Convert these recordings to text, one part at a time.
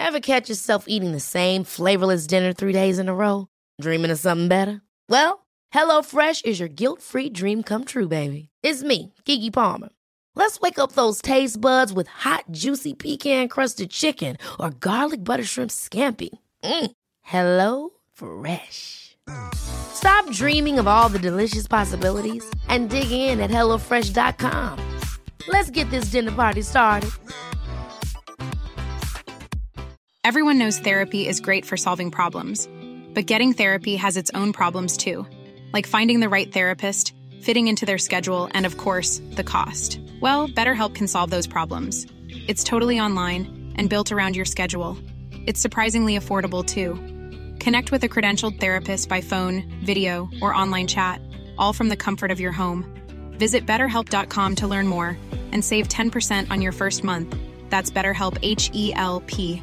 Ever catch yourself eating the same flavorless dinner 3 days in a row? Dreaming of something better? Well, HelloFresh is your guilt-free dream come true, baby. It's me, Keke Palmer. Let's wake up those taste buds with hot, juicy pecan-crusted chicken or garlic butter shrimp scampi. Hello Fresh. Stop dreaming of all the delicious possibilities and dig in at HelloFresh.com. Let's get this dinner party started. Everyone knows therapy is great for solving problems, but getting therapy has its own problems too, like finding the right therapist, fitting into their schedule, and of course, the cost. Well, BetterHelp can solve those problems. It's totally online and built around your schedule. It's surprisingly affordable too. Connect with a credentialed therapist by phone, video, or online chat, all from the comfort of your home. Visit BetterHelp.com to learn more and save 10% on your first month. That's BetterHelp, H-E-L-P.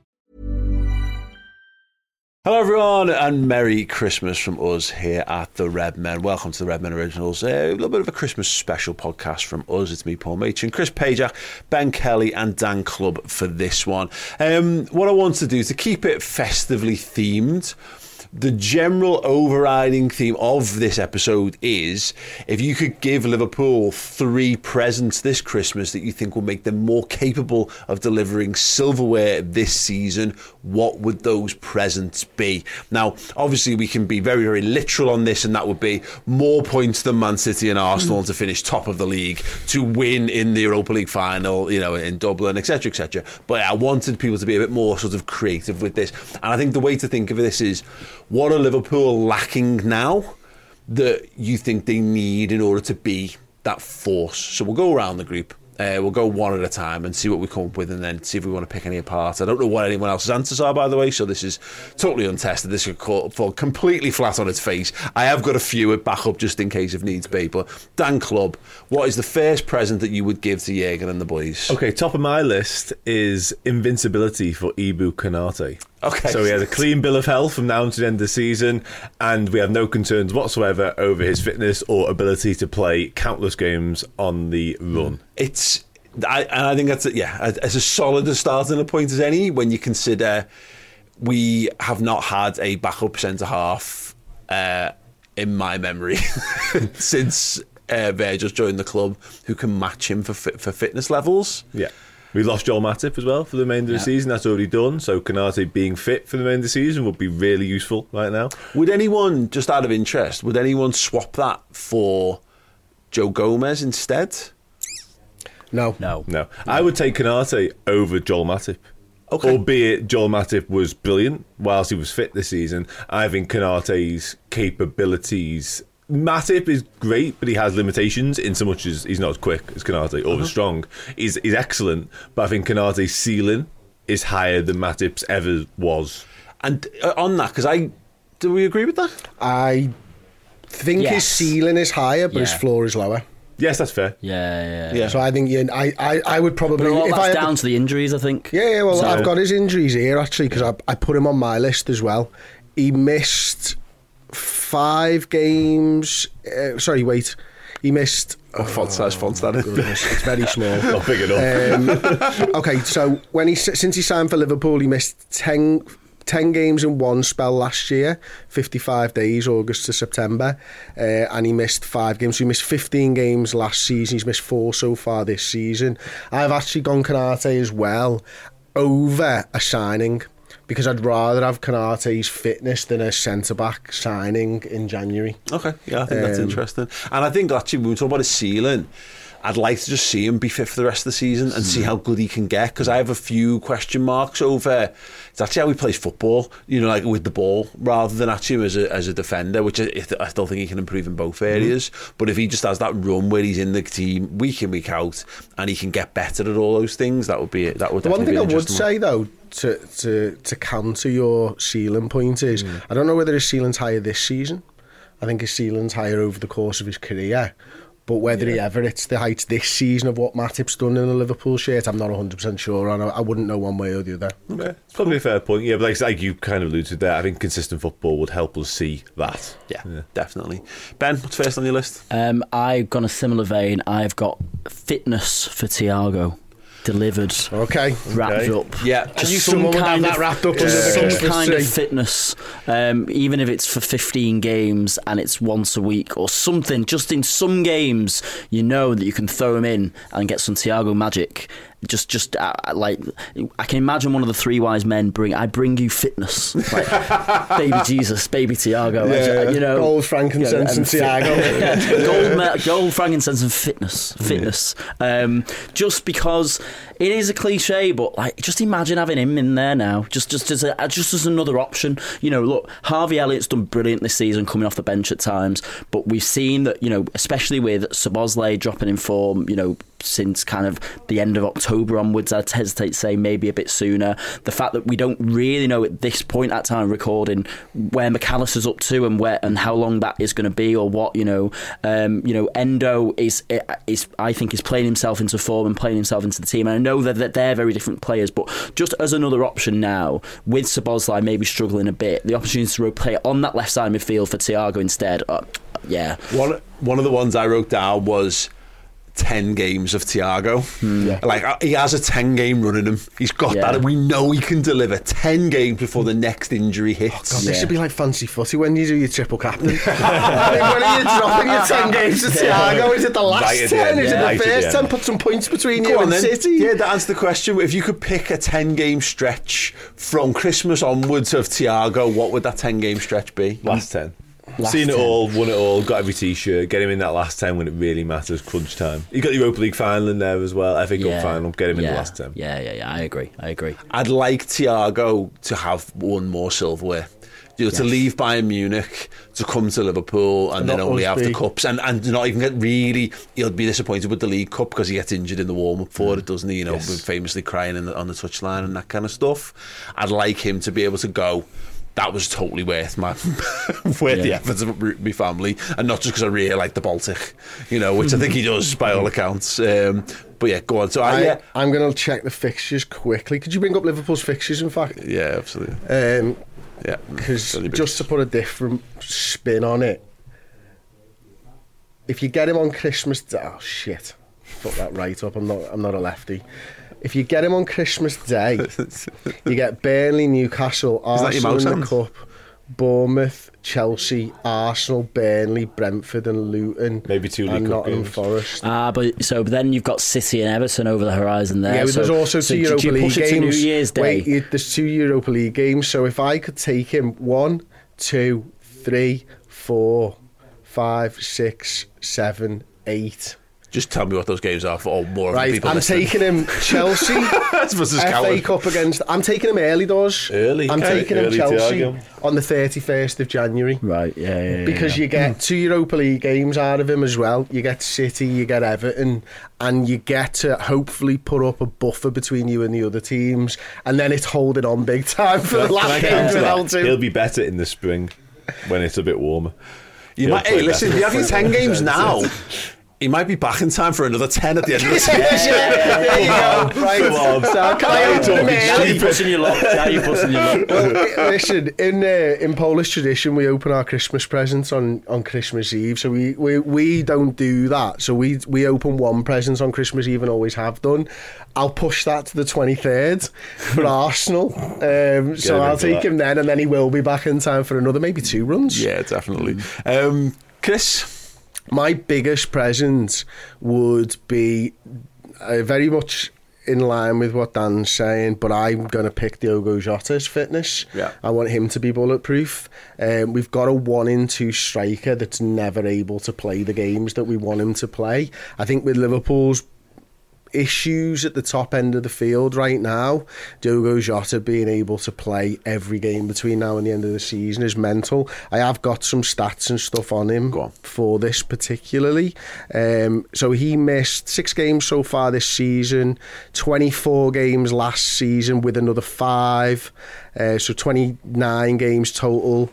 Hello everyone and Merry Christmas from us here at the Red Men. Welcome to the Red Men Originals, a little bit of a Christmas special podcast from us. It's me, Paul Machin, Chris Pajak, Ben Kelly and Dan Clubb for this one. What I want to do to keep it festively themed, the general overriding theme of this episode is if you could give Liverpool 3 presents this Christmas that you think will make them more capable of delivering silverware this season, what would those presents be? Now, obviously we can be very, very literal on this, and that would be more points than Man City and Arsenal to finish top of the league, to win in the Europa League final, you know, in Dublin, etc., etc. But I wanted people to be a bit more sort of creative with this. And I think the way to think of this is, what are Liverpool lacking now that you think they need in order to be that force? So we'll go around the group. We'll go one at a time and see what we come up with, and then see if we want to pick any apart. I don't know what anyone else's answers are, by the way, so this is totally untested. This could fall completely flat on its face. I have got a few at backup just in case if needs be. But Dan Clubb, what is the first present that you would give to Jürgen and the boys? Okay, top of my list is invincibility for Ibou Konate. Okay. So he has a clean bill of health from now until the end of the season, and we have no concerns whatsoever over his fitness or ability to play countless games on the run. I think that's as solid a starting point as any when you consider we have not had a backup centre half in my memory since Virgil's joined the club who can match him for fitness levels. Yeah. We lost Joel Matip as well for the remainder of the season. That's already done. So Konate being fit for the remainder of the season would be really useful right now. Would anyone, just out of interest, swap that for Joe Gomez instead? No. I would take Konate over Joel Matip. Okay. Albeit Joel Matip was brilliant whilst he was fit this season. I think Konate's capabilities... Matip is great, but he has limitations in so much as he's not as quick as Konate or as strong. He's excellent, but I think Konate's ceiling is higher than Matip's ever was. And on that, do we agree with that? I think his ceiling is higher, but his floor is lower. Yes, that's fair. Yeah. So I think I would probably... But that's down to the injuries, I think. Yeah, well, so, I've got his injuries here, actually, because I put him on my list as well. He missed 5 games... He missed... Font size font, that is. It's very small. Not big enough. Okay, so since he signed for Liverpool, he missed 10 games in one spell last year, 55 days, August to September, and he missed 5 games. So he missed 15 games last season. He's missed 4 so far this season. I've actually gone Konate as well over a signing, because I'd rather have Konate's fitness than a centre-back signing in January. Okay, yeah, I think that's interesting. And I think actually when we talk about his ceiling, I'd like to just see him be fit for the rest of the season and see how good he can get, because I have a few question marks over it's actually how he plays football, you know, like with the ball, rather than actually him as a defender, which I still think he can improve in both areas. But if he just has that run where he's in the team week in, week out, and he can get better at all those things, that would definitely be one thing I would interesting. say though, to counter your ceiling point is, I don't know whether his ceiling's higher this season. I think his ceiling's higher over the course of his career. But whether he ever hits the heights this season of what Matip's done in a Liverpool shirt, I'm not 100% sure on. I wouldn't know one way or the other. Okay. It's probably a fair point. Yeah, but like you kind of alluded there, I think consistent football would help us see that. Yeah, definitely. Ben, what's first on your list? I've gone a similar vein. I've got fitness for Thiago. delivered, Okay. wrapped up. Yeah. And you someone would have that wrapped up under the some Christmas kind tree. of fitness, even if it's for 15 games and it's once a week or something. Just in some games, you know that you can throw him in and get some Thiago magic. Just like I can imagine one of the three wise men bring you fitness, like baby Jesus, baby Thiago, you know, gold, frankincense, and Thiago. gold, frankincense, and fitness. Just because it is a cliche, but like, just imagine having him in there now, just as another option. You know, look, Harvey Elliott's done brilliant this season, coming off the bench at times, but we've seen that, you know, especially with Szoboszlai dropping in form, you know, since kind of the end of October onwards, I'd hesitate to say maybe a bit sooner. The fact that we don't really know at this point at time of recording where McAllister's up to and how long that is going to be, or what, you know, Endo is I think is playing himself into form and playing himself into the team. And I know that they're very different players, but just as another option now, with Szoboszlai maybe struggling a bit, the opportunity to play on that left side midfield for Thiago instead. Yeah. One of the ones I wrote down was 10 games of Thiago. Like, he has a 10 game run in him. He's got that, and we know he can deliver 10 games before the next injury hits. God, this should be like fancy footy when you do your triple captain. When are you dropping your 10 games to Thiago? Is it the last Right at the 10? end, Is it right the at the first end. 10? Put some points between Go you on and then. City. Yeah, that answers the question. If you could pick a 10 game stretch from Christmas onwards of Thiago, what would that 10 game stretch be? Last 10. Last Seen it 10. all, won it all, got every t-shirt, get him in that last 10 when it really matters, crunch time. You got the Europa League final in there as well, FA Cup final, get him in the last 10. Yeah, I agree. I'd like Thiago to have one more silverware. You know, to leave Bayern Munich, to come to Liverpool, and then Not only have the Busby. cups, and not even get really. He'll be disappointed with the League Cup because he gets injured in the warm up for it, doesn't he? You know, famously crying on the touchline and that kind of stuff. I'd like him to be able to go, that was totally worth the efforts of my family, and not just because I really like the Baltic, you know, which I think he does by all accounts. But yeah, go on. So I'm going to check the fixtures quickly. Could you bring up Liverpool's fixtures, in fact? yeah, absolutely. Yeah, Because just to put a different spin on it, if you get him on Christmas Day, oh shit, fuck that right up. I'm not a lefty. If you get him on Christmas Day, you get Burnley, Newcastle, that your Arsenal mouse in the sound? cup, Bournemouth, Chelsea, Arsenal, Burnley, Brentford and Luton, Maybe 2 League and Cup Nottingham games. Forest. But then you've got City and Everton over the horizon there. Yeah, but there's also so two do Europa you League push it games. to New Year's Day? Wait, there's 2 Europa League games. So if I could take him 1, 2, 3, 4, 5, 6, 7, 8. Just tell me what those games are for all more of the Right, people I'm listening. taking him Chelsea, versus FA Coward. Cup against. I'm taking him early doors. Early, I'm okay. taking him Early Chelsea Thiago. on the 31st of January. Right, yeah. Because you get 2 Europa League games out of him as well. You get City, you get Everton, and you get to hopefully put up a buffer between you and the other teams. And then it's holding on big time for the Can I last get games into that? without him. He'll be better in the spring when it's a bit warmer. You He'll might, play hey, listen, better. if you have your 10 games now, he might be back in time for another 10 at the end of the season. There you go. Right. Come on. So can I open him Now early? you're pushing your luck. Well, listen, in Polish tradition, we open our Christmas presents on Christmas Eve. So we don't do that. So we open one present on Christmas Eve and always have done. I'll push that to the 23rd for Arsenal. So I'll take him then, and then he will be back in time for another maybe 2 runs. Yeah, definitely. Chris? My biggest present would be very much in line with what Dan's saying, but I'm going to pick Diogo Jota's fitness. Yeah. I want him to be bulletproof. We've got a 1-in-2 striker that's never able to play the games that we want him to play. I think with Liverpool's issues at the top end of the field right now, Diogo Jota being able to play every game between now and the end of the season is mental. I have got some stats and stuff on him for this particularly. So he missed 6 games so far this season, 24 games last season with another 5, so 29 games total.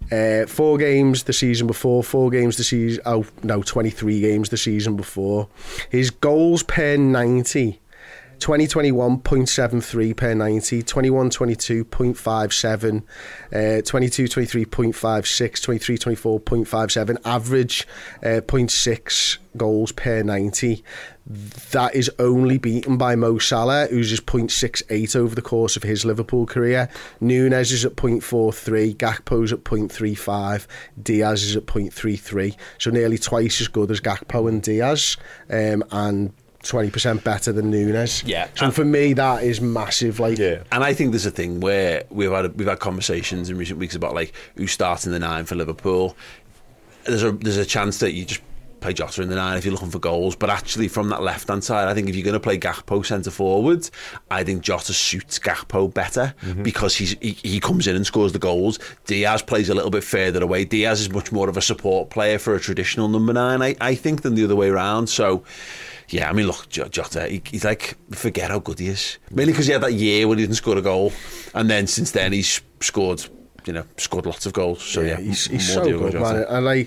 4 games the season before, 4 games the season, 23 games the season before. His goals per 90 2021 0.73 per 90, 21-22 0.57, 22-23 0.56, 23-24 0.57, average 0.6 goals per 90. That is only beaten by Mo Salah, who's just 0.68 over the course of his Liverpool career. Nunes is at 0.43, Gakpo's at 0.35, Diaz is at 0.33. So nearly twice as good as Gakpo and Diaz, and 20% better than Nunes. Yeah. So for me, that is massive. And I think there's a thing where we've had conversations in recent weeks about like who's starting the 9 for Liverpool. There's a chance that you just play Jota in the 9 if you're looking for goals, but actually from that left hand side, I think if you're going to play Gakpo centre forward, I think Jota suits Gakpo better because he comes in and scores the goals. Diaz plays a little bit further away. Diaz is much more of a support player for a traditional number 9, I think, than the other way around. So yeah, I mean, look, Jota, he's like, forget how good he is. Mainly because he had that year when he didn't score a goal, and then since then he's scored lots of goals. So yeah, he's so good, man. And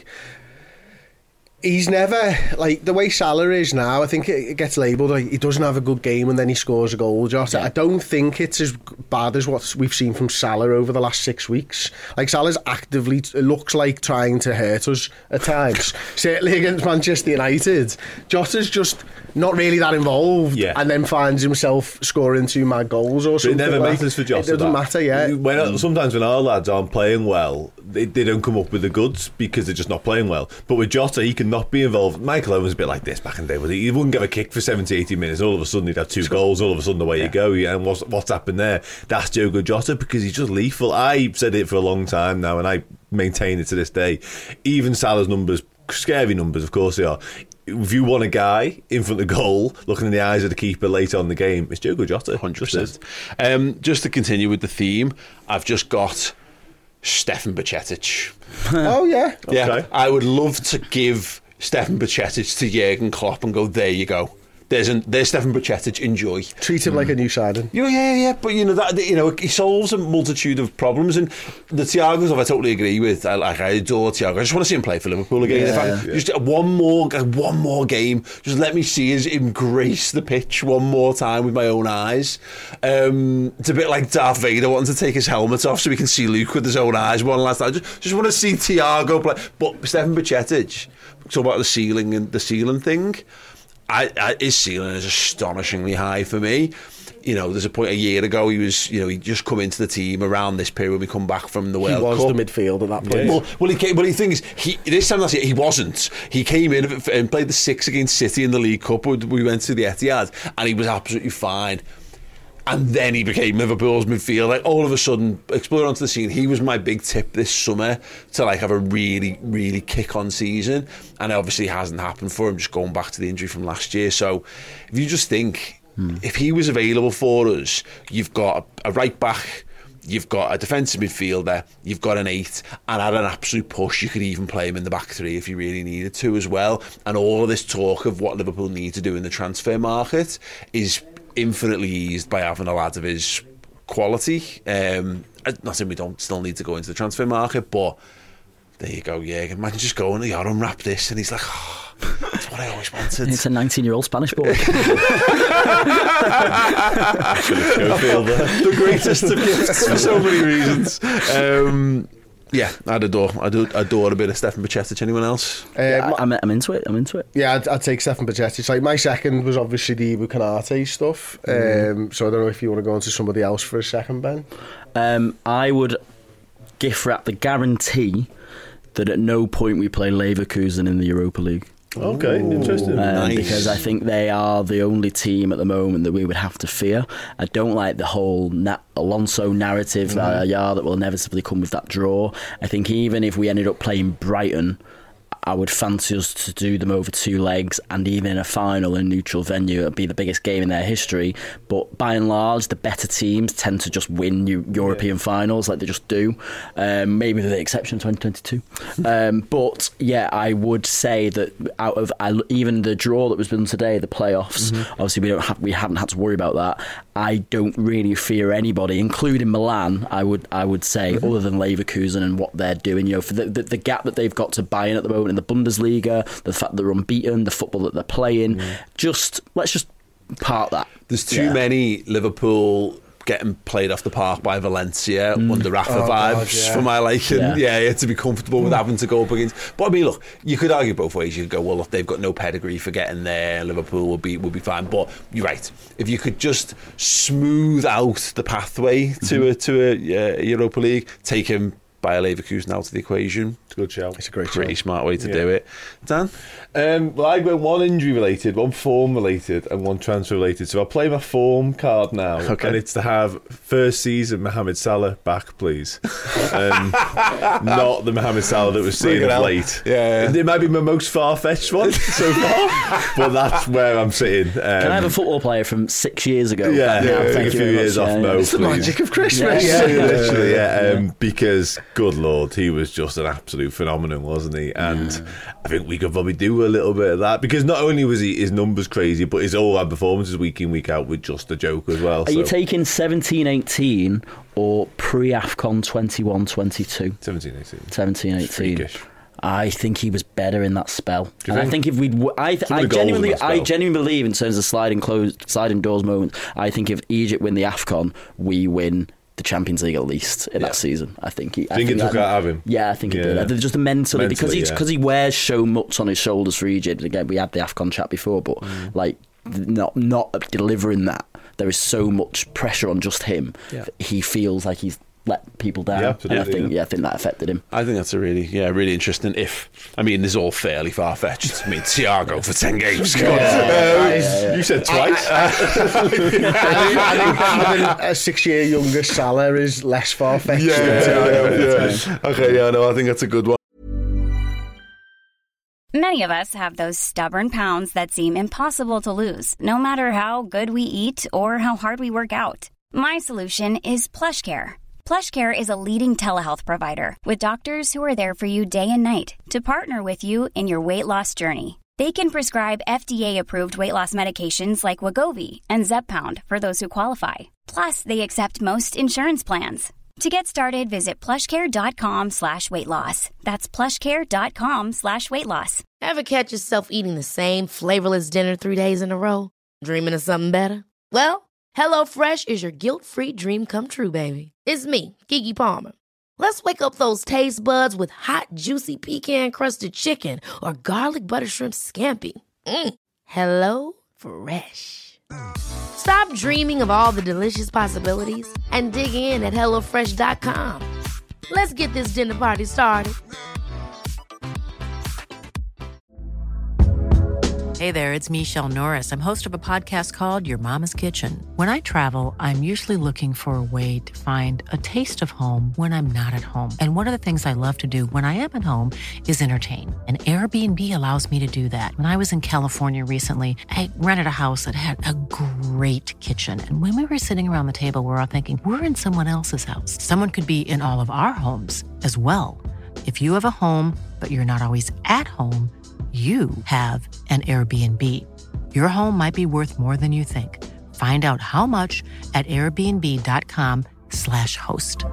he's never, like, the way Salah is now, I think it gets labelled like he doesn't have a good game and then he scores a goal, Jota. I don't think it's as bad as what we've seen from Salah over the last 6 weeks. Like, Salah's actively, it looks like trying to hurt us at times. Certainly against Manchester United. Jota's just not really that involved, and then finds himself scoring 2 mad goals or something. It never matters for Jota. It doesn't matter, Sometimes when our lads aren't playing well, they don't come up with the goods because they're just not playing well. But with Jota, he can not be involved. Michael Owen was a bit like this back in the day. He wouldn't give a kick for 70, 80 minutes. All of a sudden he'd have 2 goals. All of a sudden away you go. And what's happened there? That's Diogo Jota, because he's just lethal. I've said it for a long time now, and I maintain it to this day. Even Salah's numbers, scary numbers, of course they are. If you want a guy in front of the goal, looking in the eyes of the keeper later on in the game, it's Diogo Jota. 100%. Just to continue with the theme, I've just got Stefan Bajcetic. Oh yeah. Yeah. Okay. I would love to give Stefan Bajcetic to Jurgen Klopp and go, there you go. There's Stefan Bajcetic, enjoy. Treat him like a new signing. Yeah. But he solves a multitude of problems, and the Thiago stuff I totally agree with. I adore Thiago. I just want to see him play for Liverpool again. Just one more game. Just let me see him grace the pitch one more time with my own eyes. It's a bit like Darth Vader wanting to take his helmet off so we can see Luke with his own eyes one last time. Just want to see Thiago play. But Stefan Bajcetic, talk about the ceiling thing. His ceiling is astonishingly high for me. There's a point a year ago he was, he just come into the team around this period when we come back from the World Cup. He was the midfield at that point. Yeah. Well, he came, but the thing is, this time last year he wasn't. He came in and played the 6 against City in the League Cup. We went to the Etihad and he was absolutely fine. And then he became Liverpool's midfield. Like, all of a sudden, exploded onto the scene. He was my big tip this summer to have a really, really kick-on season. And it obviously hasn't happened for him, just going back to the injury from last year. So if you just think, if he was available for us, you've got a right-back, you've got a defensive midfielder, you've got an 8, and at an absolute push, you could even play him in the back 3 if you really needed to as well. And all of this talk of what Liverpool need to do in the transfer market is infinitely eased by having a lad of his quality. Not saying we don't still need to go into the transfer market, but there you go. Yeah, imagine just going, unwrap this, and he's like, that's what I always wanted. It's a 19-year-old Spanish boy. The greatest of gifts for so many reasons. Yeah, I'd adore a bit of Stefan Bajcetic. Anyone else? I'm into it. Yeah, I'd take Stefan Bajcetic. Like, my second was obviously the Ibu Konate stuff. So I don't know if you want to go on to somebody else for a second, Ben. I would gift wrap the guarantee that at no point we play Leverkusen in the Europa League. Okay, interesting. Nice. Because I think they are the only team at the moment that we would have to fear. I don't like the whole Alonso narrative that will inevitably come with that draw. I think even if we ended up playing Brighton, I would fancy us to do them over 2 legs, and even in a final in a neutral venue, it would be the biggest game in their history. But by and large, the better teams tend to just win European finals like they just do. Maybe with the exception of 2022. But yeah, I would say that out of even the draw that was done today, the playoffs, obviously we haven't had to worry about that. I don't really fear anybody, including Milan. I would say, other than Leverkusen and what they're doing. For the gap that they've got to Bayern at the moment in the Bundesliga, the fact that they're unbeaten, the football that they're playing, let's just part that. There's too many Liverpool getting played off the park by Valencia under Rafa vibes for my liking. Yeah, to be comfortable with having to go up against. But I mean, look, you could argue both ways. You could go, well, look, they've got no pedigree for getting there. Liverpool will be fine. But you're right. If you could just smooth out the pathway to a Europa League, take him by Leverkusen out of the equation. It's a good shout. It's a great Pretty shout. smart way to do it. Dan? Well, I went one injury related, one form related, and one transfer related. So I'll play my form card now, and it's to have first season Mohamed Salah back, please. Not the Mohamed Salah that was seen of late. Yeah. It might be my most far-fetched one so far, but that's where I'm sitting. Can I have a football player from 6 years ago? Take a few years off Mo, It's the magic of Christmas. literally, because good lord, he was just an absolute phenomenon, wasn't he? And I think we could probably do a little bit of that, because not only was his numbers crazy, but his all-round performances week in, week out with just a joke as well. Are you taking 17-18 or pre-AFCON 21-22? 17-18. 17-18. Freakish. I think he was better in that spell. And I think if we'd, I of the goals in that spell. genuinely believe, in terms of sliding doors moment, I think if Egypt win the AFCON, we win the Champions League at least in that season. I think he. I think it took out of him. Yeah, I think it did. Just mentally because he wears so much on his shoulders for Egypt. Again, we had the AFCON chat before, but like not delivering that, there is so much pressure on just him. Yeah. He feels like he's let people down. Yeah, absolutely, I think that affected him. I think that's a really interesting. This is all fairly far fetched. I mean, Thiago for 10 games. You said twice. I think having a 6-year younger Salah is less far-fetched than Thiago. Okay, I think that's a good one. Many of us have those stubborn pounds that seem impossible to lose, no matter how good we eat or how hard we work out. My solution is PlushCare. PlushCare is a leading telehealth provider with doctors who are there for you day and night to partner with you in your weight loss journey. They can prescribe FDA-approved weight loss medications like Wegovy and Zepbound for those who qualify. Plus, they accept most insurance plans. To get started, visit plushcare.com/weightloss. That's plushcare.com/weightloss. Ever catch yourself eating the same flavorless dinner 3 days in a row? Dreaming of something better? Well, HelloFresh is your guilt-free dream come true, baby. It's me, Keke Palmer. Let's wake up those taste buds with hot, juicy pecan-crusted chicken or garlic butter shrimp scampi. Hello Fresh. Stop dreaming of all the delicious possibilities and dig in at HelloFresh.com. Let's get this dinner party started. Hey there, it's Michelle Norris. I'm host of a podcast called Your Mama's Kitchen. When I travel, I'm usually looking for a way to find a taste of home when I'm not at home. And one of the things I love to do when I am at home is entertain. And Airbnb allows me to do that. When I was in California recently, I rented a house that had a great kitchen. And when we were sitting around the table, we were all thinking, we're in someone else's house. Someone could be in all of our homes as well. If you have a home, but you're not always at home, you have an Airbnb. Your home might be worth more than you think. Find out how much at airbnb.com/host.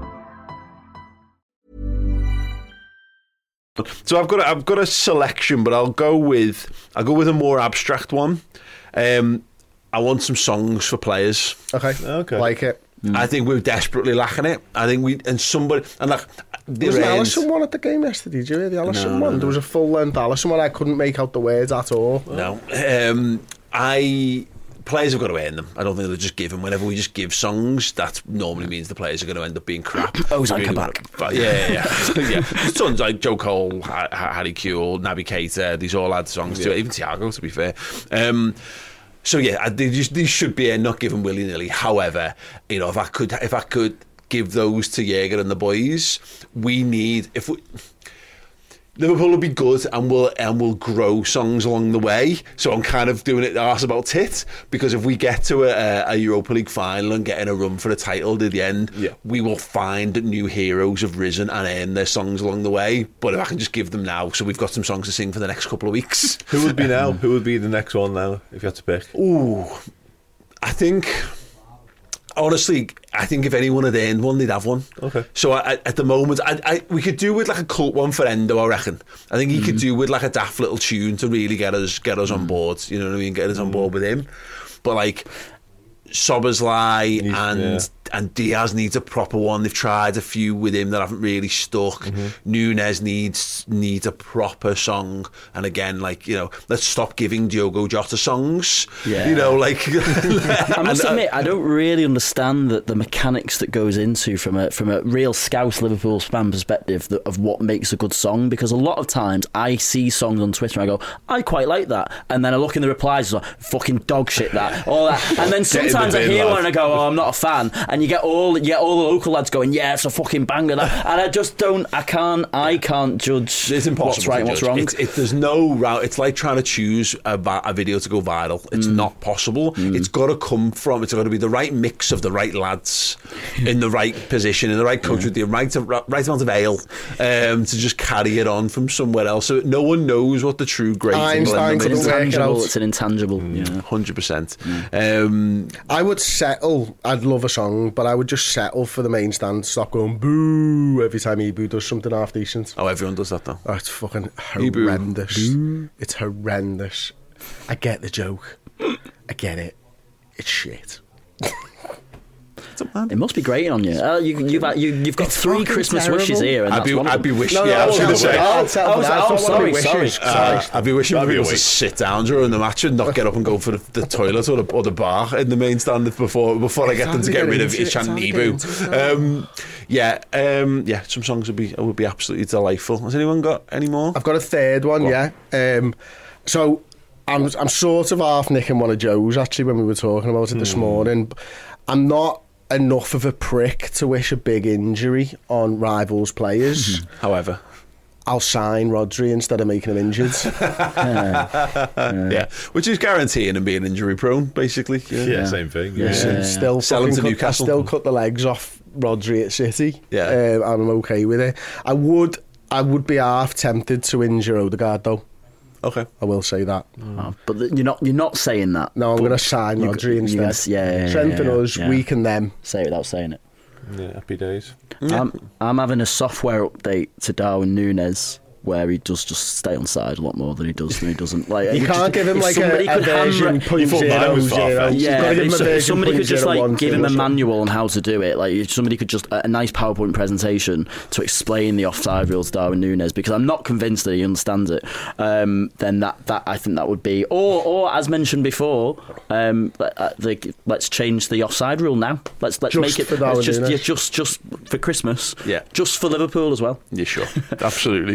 So I've got a selection, but I'll go with a more abstract one. I want some songs for players. Okay. Like it. I think we're desperately lacking it. I think somebody was an Alisson one at the game yesterday? Did you hear the Alisson one? There was a full-length Alisson one. I couldn't make out the words at all. No. Players have got to earn them. I don't think they'll just give them. Whenever we just give songs, that normally means the players are going to end up being crap. Ozan Kabak. Yeah. There's tons like Joe Cole, Harry Kewell, Naby Keita. These all had songs to it. Even Thiago, to be fair. So these should be not given willy-nilly. However, if I could give those to Jaeger and the boys, Liverpool will be good and we'll grow songs along the way. So I'm kind of doing it arse about tit, because if we get to a Europa League final and get in a run for the title at the end, we will find that new heroes have risen and earned their songs along the way. But if I can just give them now, so we've got some songs to sing for the next couple of weeks. Who would be now? Who would be the next one now, if you had to pick? Ooh, honestly, I think if anyone had earned one, they'd have one. Okay. So at the moment, we could do with like a cult one for Endo, I reckon. I think he could do with like a daft little tune to really get us on board. You know what I mean? Get us on board with him. but like Szoboszlai and Diaz needs a proper one. They've tried a few with him that haven't really stuck. Núñez needs a proper song. And again, like, you know, let's stop giving Diogo Jota songs. Yeah. You know, like I must admit, I don't really understand the mechanics that goes into from a real Scouse Liverpool fan perspective of what makes a good song, because a lot of times I see songs on Twitter and I go, I quite like that, and then I look in the replies and like, fucking dog shit that, all that, and then sometimes I hear one and I go, oh, I'm not a fan, and you get all the local lads going, yeah, it's a fucking banger, that, and I just don't, I can't judge. It's impossible what's right and what's wrong. There's no route. It's like trying to choose a video to go viral. It's not possible. It's got to come from, it's got to be the right mix of the right lads in the right position, in the right coach with the right amount of ale to just carry it on from somewhere else. So no one knows what the true great Einstein couldn't work it out. It's an intangible. 100%. I would settle. I'd love a song, but I would just settle for the main stand. Stop going boo every time Ibu does something half decent. Oh, everyone does that though. Oh, it's fucking horrendous. It's horrendous. I get the joke. I get it. It's shit. It must be grating on you. You've got 3 Christmas wishes here, and I'd be wishing. No, I was going to say. Sorry. I'd be wishing people to sit down during the match and not get up and go for the toilet or the bar in the main stand before I get them to get rid of Ishan Nibu. Some songs would be absolutely delightful. Has anyone got any more? I've got a third one. So I'm sort of half nicking one of Joe's actually when we were talking about it this morning. I'm not enough of a prick to wish a big injury on rivals players. However, I'll sign Rodri instead of making him injured. Which is guaranteeing him being injury prone, basically. Same thing. Still sell him to Newcastle. I still cut the legs off Rodri at City. I'm okay with it. I would be half tempted to injure Odegaard though. Okay, I will say that. But you're not saying that. No, I'm going to sign Rodri instead. Strengthen us, weaken them. Say it without saying it. Yeah, happy days. I'm having a software update to Darwin Núñez where he does just stay on side a lot more than he does when he doesn't. Like, you can't give him like a version 0.0. Yeah, somebody could just like give him a manual on how to do it. Like somebody could just a nice PowerPoint presentation to explain the offside rules to Darwin Núñez, because I'm not convinced that he understands it. Then that I think that would be, or as mentioned before, let's change the offside rule now. Let's make it just for Christmas. Yeah, just for Liverpool as well. Yeah, sure, absolutely.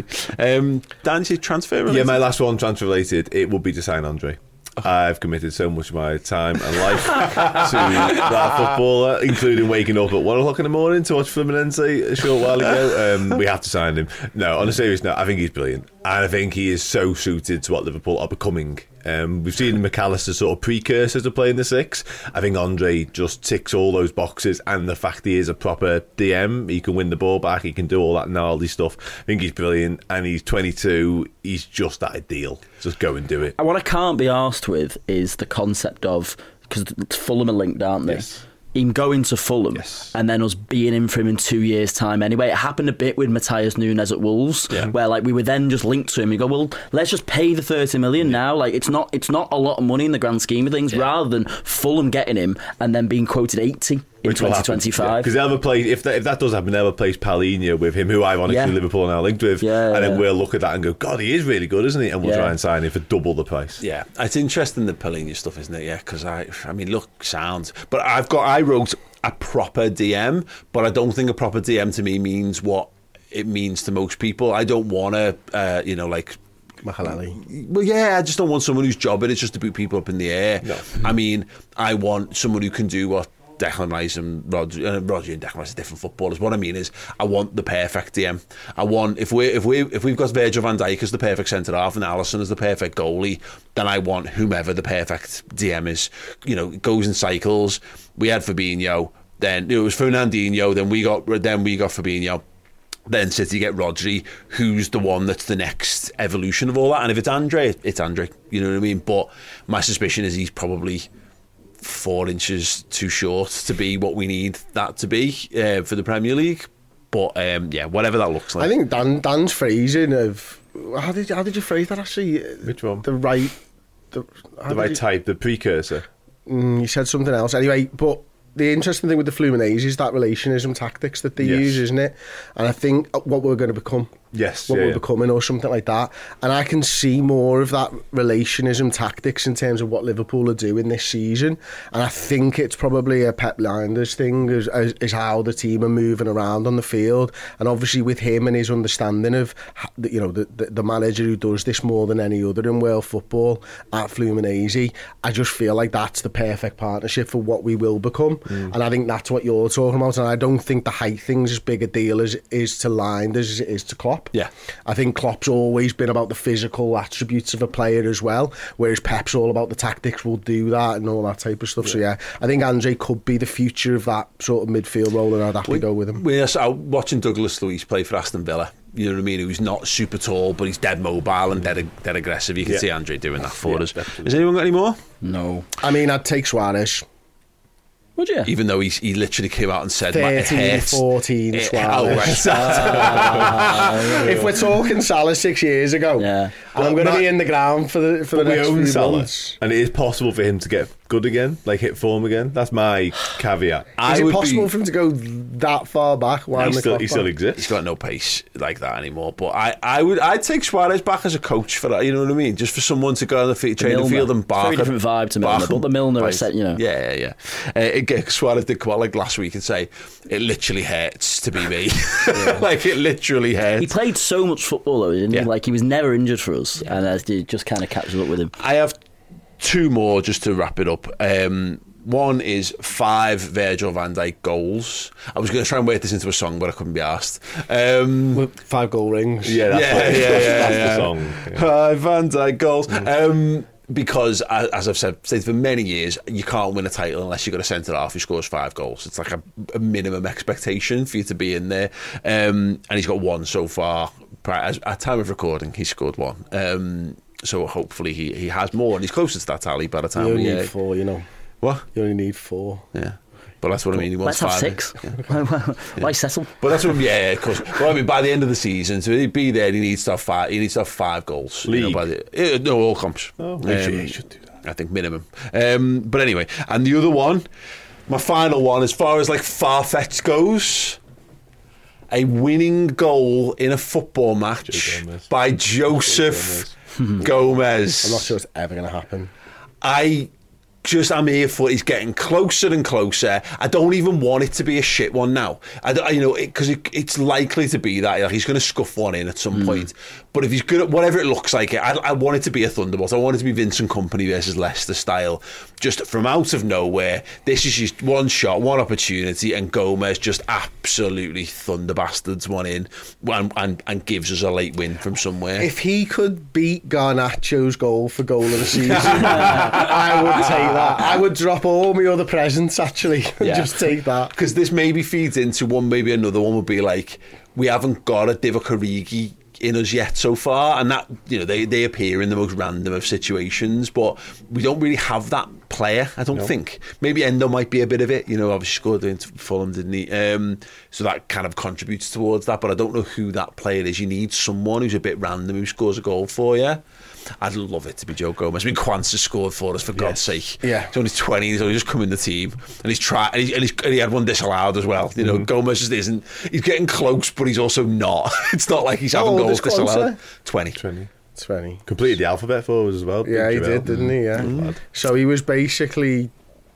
Dan's your transfer related? Yeah, my last one transfer related, it would be to sign Andre. I've committed so much of my time and life to that footballer, including waking up at 1 o'clock in the morning to watch Fluminense a short while ago. We have to sign him. No, on a serious note, I think he's brilliant, and I think he is so suited to what Liverpool are becoming. We've seen McAllister sort of precursor to playing the 6. I think Andre just ticks all those boxes, and the fact he is a proper DM, he can win the ball back, he can do all that gnarly stuff. I think he's brilliant, and he's 22. He's just ideal. Just go and do it. What I can't be arsed with is the concept of, because Fulham are linked, aren't they? Yes. Him going to Fulham and then us being in for him in 2 years' time anyway. It happened a bit with Matthias Núñez at Wolves, where like we were then just linked to him. You go, well, let's just pay the 30 million now. Like it's not a lot of money in the grand scheme of things, rather than Fulham getting him and then being quoted 80 in 2025. Because they'll replace, if that does happen, they'll replace Palhinha with him, who ironically Liverpool are now linked with, and then we'll look at that and go, God, he is really good, isn't he? And we'll try and sign him for double the price. Yeah, it's interesting, the Palhinha stuff, isn't it? Yeah, because I mean, look, sound, but I wrote a proper DM, but I don't think a proper DM to me means what it means to most people. I don't want to, like Mahalali. Well, yeah, I just don't want someone whose job it is just to put people up in the air. No. I mean, I want someone who can do what Declan Rice and Rodri and Declan Rice are different footballers. What I mean is, I want the perfect DM. I want, if we've got Virgil van Dijk as the perfect centre half and Alisson as the perfect goalie, then I want whomever the perfect DM is. You know, it goes in cycles. We had Fabinho, then it was Fernandinho, then we got Fabinho. Then City get Rodri, who's the one that's the next evolution of all that. And if it's Andre, it's Andre. You know what I mean? But my suspicion is he's probably 4 inches too short to be what we need that to be for the Premier League. But whatever that looks like. I think Dan's phrasing of how did you phrase that actually? Which one? The right type, the precursor. You said something else. Anyway, but the interesting thing with the Fluminense is that relationism tactics that they use, isn't it? And I think what we're going to become. Yes, what we're becoming or something like that. And I can see more of that relationism tactics in terms of what Liverpool are doing this season. And I think it's probably a Pep Lijnders thing is how the team are moving around on the field. And obviously with him and his understanding of, you know, the manager who does this more than any other in world football at Fluminense, I just feel like that's the perfect partnership for what we will become. And I think that's what you're talking about. And I don't think the height thing's as big a deal as it is to Lijnders as it is to Klopp. Yeah, I think Klopp's always been about the physical attributes of a player as well, whereas Pep's all about the tactics, will do that and all that type of stuff. So yeah, I think Andre could be the future of that sort of midfield role, and I'd happily go with him. We're watching Douglas Luiz play for Aston Villa. You know what I mean? Who's not super tall, but he's dead mobile and dead aggressive. You can see Andre doing that for us. Definitely. Has anyone got any more? No. I mean, I'd take Suarez. Would you? Even though he literally came out and said 13, 14 Suarez. If we're talking Salah 6 years ago, and I'm going to be in the ground for the next few months. And it is possible for him to get good again, like hit form again. That's my caveat. Is it possible for him to go that far back? He still exists. He's got no pace like that anymore. But I'd take Suarez back as a coach for that. You know what I mean? Just for someone to go on the train the field and bark. Very different vibe to Milner, but the Milner is set, you know. Yeah. Suarez did come out like last week and say it literally hurts to be me. Like it literally hurts. He played so much football though, didn't he? Like he was never injured for us, and it just kind of catches up with him. I have two more just to wrap it up. One is 5 Virgil van Dijk goals. I was going to try and work this into a song, but I couldn't be asked. 5 goal rings. That's the song. 5 Van Dijk goals. Because, as I've said for many years, you can't win a title unless you've got a centre-half who scores 5 goals. It's like a minimum expectation for you to be in there. And he's got 1 so far. At time of recording, he's scored 1. So hopefully he has more, and he's closer to that tally by the time you only need 4, you know. What? You only need 4. Yeah. But that's what I mean. He wants Let's 5. Have 6. Why settle? But that's what. Yeah, of course. Well, I mean, by the end of the season, to be there, he needs to have 5. He needs to have 5 goals. League. No, all comps. Oh, he should do that. I think minimum. But anyway, and the other one, my final one, as far as like far-fetched goes, a winning goal in a football match by Joseph Gomez. I'm not sure it's ever going to happen. I'm here for it. He's getting closer and closer. I don't even want it to be a shit one now. Because it's likely to be that. Like, he's going to scuff one in at some point. But if he's good at whatever it looks like, I want it to be a thunderbolt. I want it to be Vincent Kompany versus Leicester style. Just from out of nowhere, this is just one shot, one opportunity, and Gomez just absolutely thunderbastards one in and gives us a late win from somewhere. If he could beat Garnacho's goal for goal of the season, I would take that. I would drop all my other presents actually and just take that. Because this maybe feeds into one, maybe another one would be like, we haven't got a Divock Origi in us yet so far, and that, you know, they appear in the most random of situations, but we don't really have that player, I don't think. Maybe Endo might be a bit of it, you know, obviously scored into Fulham, didn't he? So that kind of contributes towards that, but I don't know who that player is. You need someone who's a bit random who scores a goal for you. I'd love it to be Joe Gomez. I mean, Kwanzaa scored for us, for God's sake. Yeah. He's only 20, he's only just come in the team, and he's tried, and he had one disallowed as well. You know, Gomez just isn't. He's getting close, but he's also not. It's not like he's having goals disallowed. 20. Completed the alphabet for us as well. Yeah, he did, didn't he? Yeah. So he was basically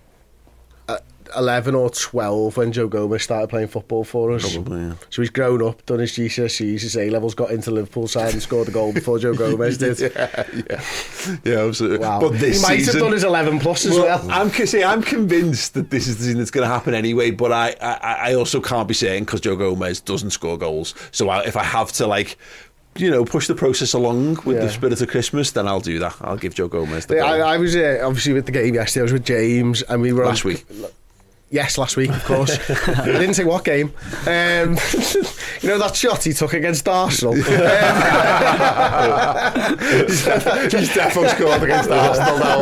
11 or 12 when Joe Gomez started playing football for us. Probably, yeah. So he's grown up, done his GCSEs, his A-levels, got into Liverpool side and scored a goal before Joe Gomez did. Yeah, absolutely. Wow. But this he might season, have done his 11 plus as well. I'm convinced that this is the season that's going to happen anyway, but I also can't be saying because Joe Gomez doesn't score goals. So if I have to, like, you know, push the process along with the spirit of Christmas, then I'll do that. I'll give Joe Gomez the goal. I was obviously with the game yesterday. I was with James and we were last week. Yes, last week, of course. I didn't say what game. You know that shot he took against Arsenal? He's definitely scored against Arsenal now.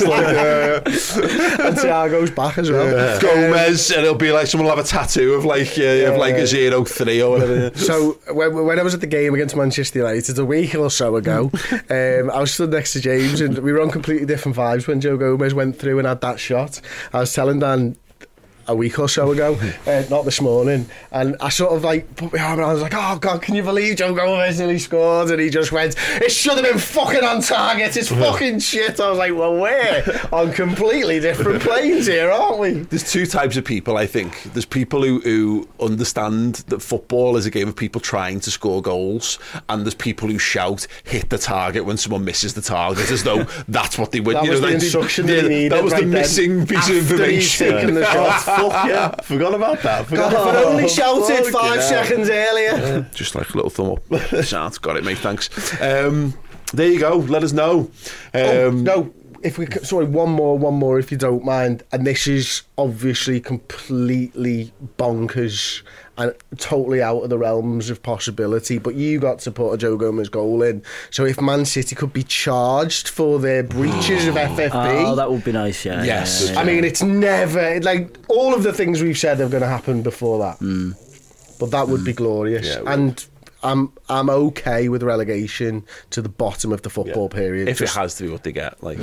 And Thiago's back as well. Yeah. Gomez, and it'll be like someone will have a tattoo of like a 0-3 or whatever. So when I was at the game against Manchester United a week or so ago, I was stood next to James, and we were on completely different vibes when Joe Gomez went through and had that shot. I was telling Dan a week or so ago, not this morning, and I sort of like put my arm around. I was like, oh God, can you believe Joe Gomez and he scored? And he just went, it should have been fucking on target, it's fucking shit. I was like, well, we're on completely different planes here, aren't we? There's two types of people, I think. There's people who understand that football is a game of people trying to score goals, and there's people who shout, hit the target when someone misses the target, as though that's what they win. That was the instruction they needed. That was the missing piece of information. Taking the shot. Fuck yeah, forgot about that. God, if I only shouted 5 seconds earlier. Just like a little thumb up. Sounds got it, mate, thanks. There you go, let us know. No, if we sorry, one more if you don't mind. And this is obviously completely bonkers and totally out of the realms of possibility, but you got to put a Joe Gomez goal in. So if Man City could be charged for their breaches of FFP... Oh, that would be nice, yeah. Yes. Yeah. I mean, it's never... Like, all of the things we've said are going to happen before that. But that would be glorious. Yeah, and I'm okay with relegation to the bottom of the football period. If it has to be what they get. Like,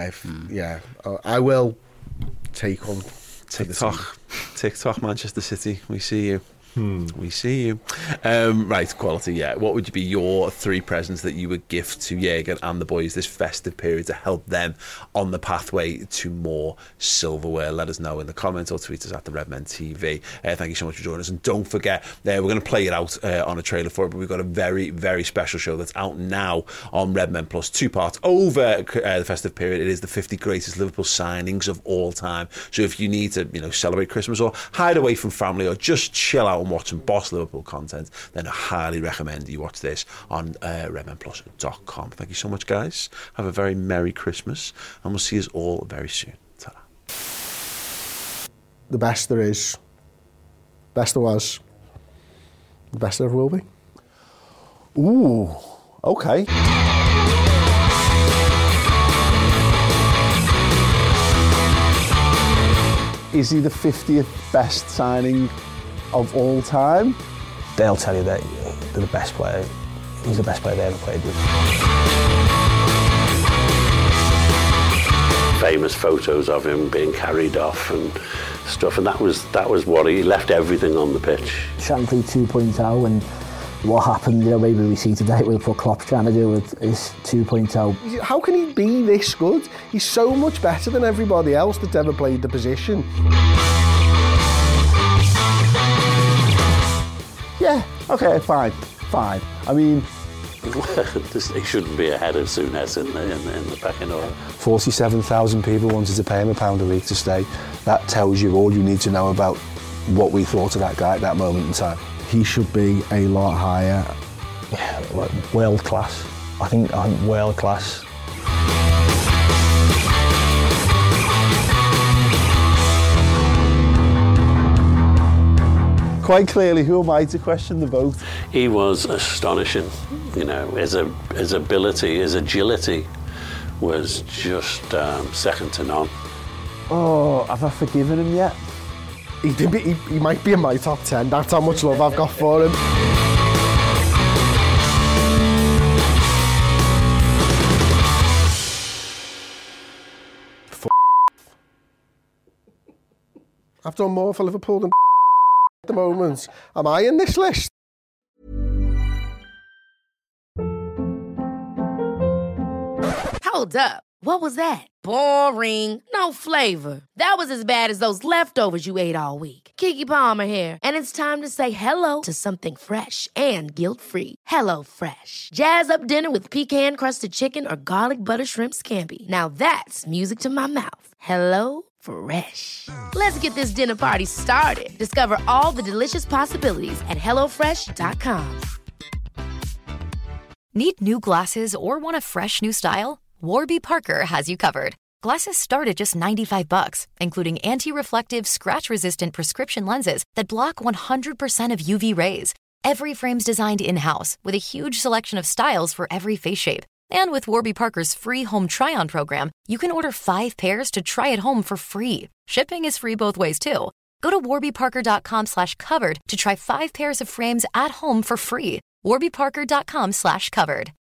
I will take on... TikTok, Manchester City, we see you. We see you. Right, quality, yeah. What would be your 3 presents that you would gift to Jürgen and the boys this festive period to help them on the pathway to more silverware? Let us know in the comments or tweet us at the Redmen TV. Thank you so much for joining us. And don't forget, we're going to play it out on a trailer for it, but we've got a very, very special show that's out now on Redmen Plus, 2 parts over the festive period. It is the 50 greatest Liverpool signings of all time. So if you need to, celebrate Christmas or hide away from family or just chill out and watch some Boss Liverpool content, then I highly recommend you watch this on redmenplus.com. Thank you so much, guys. Have a very Merry Christmas, and we'll see us all very soon. Ta-ra. The best there is, best there was, the best there ever will be. Ooh, okay. Is he the 50th best signing of all time? They'll tell you that they're the best player. He's the best player they ever played with. Famous photos of him being carried off and stuff, and that was what he left everything on the pitch. Shankly 2.0, and what happened, maybe we see today with what Klopp's trying to do with his 2.0. How can he be this good? He's so much better than everybody else that's ever played the position. Yeah, okay, fine. I mean... He shouldn't be ahead of Souness in the pecking order. 47,000 people wanted to pay him £1 a week to stay. That tells you all you need to know about what we thought of that guy at that moment in time. He should be a lot higher. Yeah, like world class. I think world class. Quite clearly, who am I to question the vote? He was astonishing, his ability, his agility was just second to none. Oh, have I forgiven him yet? He might be in my top 10, that's how much love I've got for him. I've done more for Liverpool than at the moment. Am I in this list? Hold up. What was that? Boring. No flavor. That was as bad as those leftovers you ate all week. Keke Palmer here, and it's time to say hello to something fresh and guilt-free. Hello Fresh. Jazz up dinner with pecan-crusted chicken or garlic butter shrimp scampi. Now that's music to my mouth. Hello Fresh. Let's get this dinner party started. Discover all the delicious possibilities at HelloFresh.com. Need new glasses or want a fresh new style? Warby Parker has you covered. Glasses start at just $95, including anti-reflective, scratch-resistant prescription lenses that block 100% of UV rays. Every frame's designed in-house with a huge selection of styles for every face shape. And with Warby Parker's free home try-on program, you can order 5 pairs to try at home for free. Shipping is free both ways, too. Go to warbyparker.com/covered to try 5 pairs of frames at home for free. warbyparker.com/covered.